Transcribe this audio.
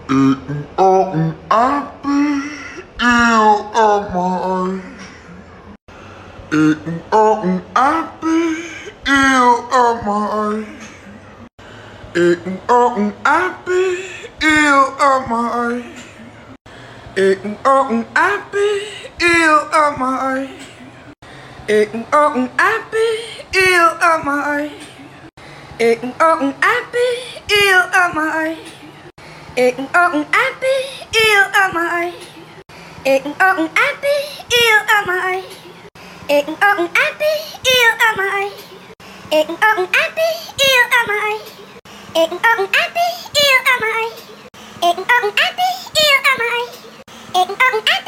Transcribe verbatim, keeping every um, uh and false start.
Eating out and happy, ill of my Eating out and happy, ill of my Eating out and happy, ill of my Eating out and happy, ill of my Eating out and happy, ill of my Eating out and happy, ill of my Eating out and happy, ill of my Eating out and happy, ill of my Eating out and happy, ill of my Eating out and happy, ill of my Eating out and happy, ill of my Eating out and happy, ill of my Eating out and happy